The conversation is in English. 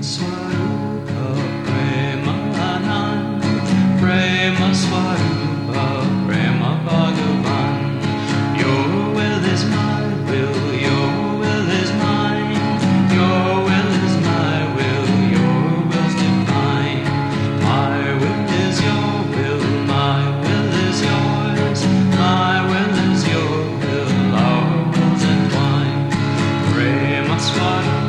Swarupa Premanand, Prema Swarupa Prema Bhagavan. Your will is my will, your will is mine. Your will is my will, your will's divine. My will is your will, my will is yours. My will is your will, our wills entwine. Prema Swarupa